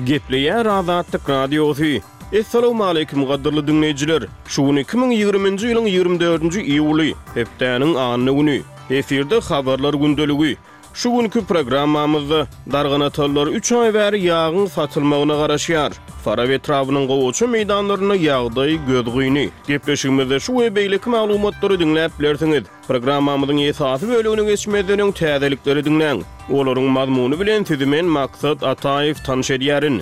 Gepleýär Azatlyk radiosu. Assalamu alaykum gaderly dinleýijiler. Şuň 2020-nji ýylyň 24-nji iýuly, hepdeniň anyny güni. Eferde habarlar gündeligi. Şu günkü programmamyzda darganatallar 3 ay bäri ýağın satylmagyna garaşýar. Fara we trawynyň gowaçy meýdanlaryna ýagdaý gözgüýni. Gepleşigimizde şu we beýleki maglumatlary dinläp bilersiňiz. Programmamyzyň esasy bölügine geçmeden öň täzelikleri dinläň. Olaryň mazmuny bilen sizi men Maksat Ataýew tanyş edýärin.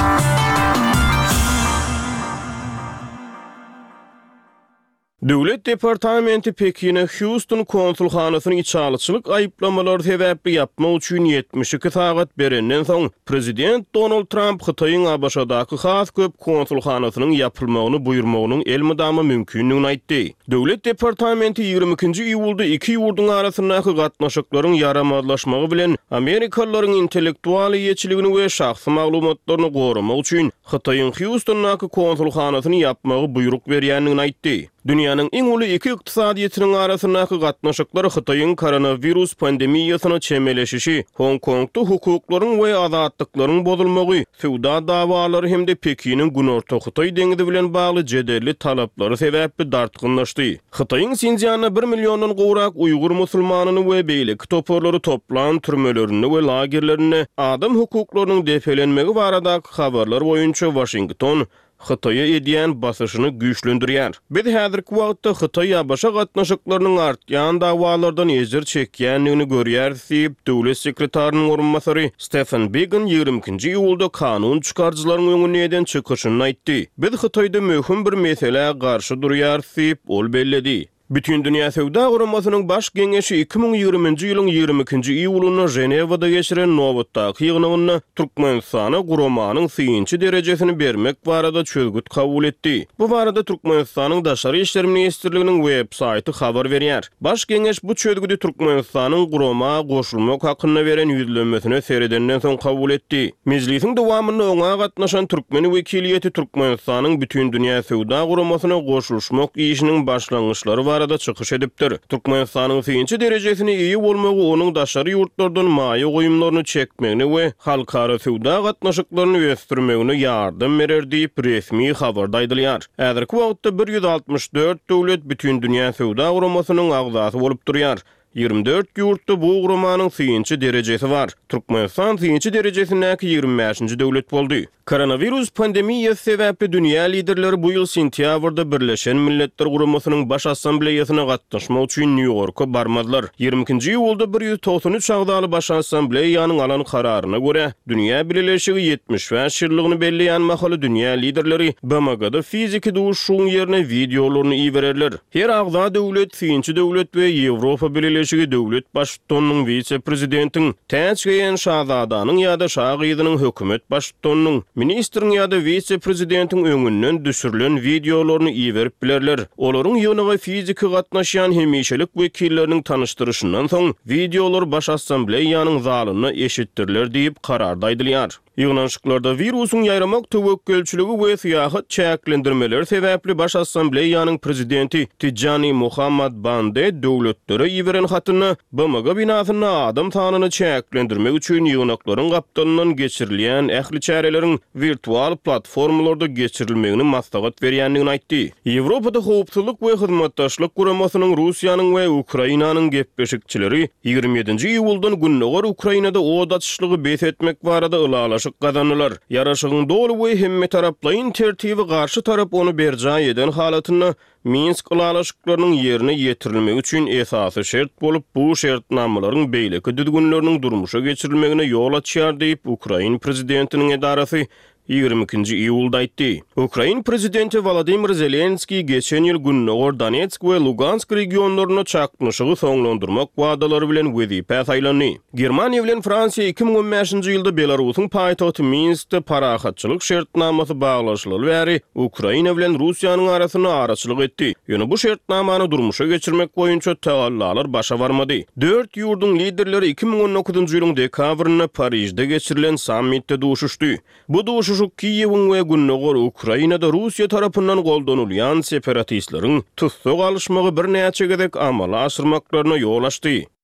Döwlet Departamenti Pekin'e Houston konsulxanasyny içalyçylyk aýyplamalary sebäpli yapmak üçin 72 sagat berenden soň Prezident Donald Trump Hytaýyň Abaşadaky has köp konsulxanasynyň yapylmagyny buýurmagynyň elmydamy mümkinligini aýtdy. Döwlet Departamenti 22-nji iýulda iki ýurduň arasyndaky gatnaşyklaryň yaramazlaşmagy bilen Amerikalılaryň intellektual ýetçiligini we şahsy maglumatlaryny goramak üçin Hytaýyň Houstondaky konsulxanasyny yapmagy buýruk berýändigini aýtdy. Dünýäniň iň uly iki ykdysadyýetiniň arasyndaky gatnaşyklary Hytaýyň koronavirus pandemiýasyna çemeleşişi, Hong Kongda hukuklaryň we azatlyklaryň bozulmagy, sowda dawalary hemde Pekiniň Günorta Hytaý deňizi bilen bagly jedelli talaplary sebäpli dartgynlaşdy. Hytaýyň Sinjiana 1 milliondon gowrak Uýgur musulmanyny we beýleki toporlary toplan türmelerini we lagerlerini adam hukuklarynyň depelenmegi baradaky habarlar boýunça Washington Hytaýa edýän basyşyny güýçlendirýär. Biz häzirki wagtda Hytaýa başa gatnaşyklarynyň artýan dawalardan ejir çekýänligini görýär diýip döwlet sekretarynyň orunmasary Stephen Biegun 22-nji iýulda kanun çykarjylaryň öňüne eden çykyşyny aýtdy. Biz Hytaýda möhüm bir mesele garşy durýar diýip ol belledi. Bütün Dünya Sowda Guramasynyň baş geňeşi 2020-nji ýylyň 22-nji iýulyny Jenewada geçiren nowatdaky ýygnygyny Türkmenistana guramanyň 3-nji derejesini bermek barada çözgüt kabul etdi. Bu barada Türkmenistanyň Daşary işler ministrliginiň web-saýty habar berýär. Baş geňeş bu çözgüdi Türkmenistanyň gurama goşulmak hakyna beren ýüzlenmesine seredenden soň kabul etdi. Meclisiň dowamyny oňa gatnaşan türkmen wekiliýeti Türkmenistanyň bütün Dünya Sowda Guramasyna goşulşmak işiniň başlangyçlary arada çykyş edipdir. Türkmenistanyň 3-nji derejesini iýi bolmagy onuň daşary ýurtlardan maýa goýumlaryny çekmegini we halkara sowda gatnaşyklaryny ösdürmegine ýardam berer diýip resmi habarda aýdylýar. Häzirki wagtda 164 döwlet bütün Dünya Sowda Guramasynyň agzasy bolup durýar. 24 ýurtda bu guramanyň 3-nji derejesi var. Türkmenistan 3-nji derejesindäki 25-nji döwlet boldy. Koronavirus pandemiýasy sebäpli dünýä liderleri bu ýyl sentýabrda Birleşen Milletler Guramasynyň baş assambleýasyna gatnaşmak üçin New Yorka barmadylar. 22-nji iýulda 193 agdaly baş assambleýanyň alan kararyna görä dünýä birleşigi 75 ýyllygyny belleýän mahaly dünýä liderleri BMG'da fiziki duşuşyň ýerine videolaryny iýererler. Her agda döwlet, 3-nji döwlet we Ýewropa birleşigi döwlet başlygynyň vice-prezidentiň täçgeýen şahzadanyň ýa-da şahydynyň hökümet başlygynyň ministriň ýa-da vice-prezidentiň öňünden düşürilen videolaryny iýerip bilerler. Olaryň ýöneге fiziki gatnaşýan hemişelik wekilleriniň tanıştyrışyndan soň videolar baş assambleýanyň zalyna eşitdirler diýip kararda aýdylýar. Ýygnaşyklarda virusyň ýayramak töwekkülçiligi we syýasat çäklendirmeleri sebäpli baş assambleýanyň prezidenti Tijani Muhammad Bande döwletlere ýiberen hatyny BMG binasyna adam sanyny çäklendirmek üçin ýygnaklaryň gapdalyndan geçirilýän ähli çäreleriň virtual platformalarda geçirilmegini maslahat berýändigini aýtdy. Ýewropada howpsuzlyk we hyzmatdaşlyk guramasynyň Russiýanyň we Ukrainanyň gepleşikçileri 27-nji iýuldan günneger Ukrainada odaçyşlygy bes etmek barada ylalaş kazanırlar. Yaraşıgın dolu we hemme taraplayın tertibi karşı tarap onu berja eden halatyny Minsk ulalaşıklarynyň ýerine ýetirilmegi üçin esasy şert bolup bu şertnamalaryň beýleki düzgünleriniň durmuşa geçirilmegine ýol açýar diýip Ukraina prezidentiniň edarasy 22-nji iýulda aýtdy. Ukraina prezidenti Volodymyr Zelenski geçen ýyl günneger Donetsk we Lugansk regionlaryna çaknyşygy soňlandyrmak wagdalary bilen wezipe saýlandy. Germaniýa bilen Fransiýa 2015-nji ýylda Belarusyň paýtagty Minskde parahatçylyk şertnamasy baglaşylyly bäri Ukraina bilen Russiýanyň arasyna araçylyk etdi. Ýöne bu şertnamany durmuşa geçirmek boýunça tägallar başa barmady. 4 ýurduň liderleri 2019-njy ýylyň dekabryna Parijde geçirilen sammitde duşuşdy. Bu duşuş Kiýewiň we günneger Ukrainada Russiýa tarapyndan goldanylýan separatistleriň tutsuk alışmagy bir näçe gezek amala aşyrmaklaryna ýol açdy.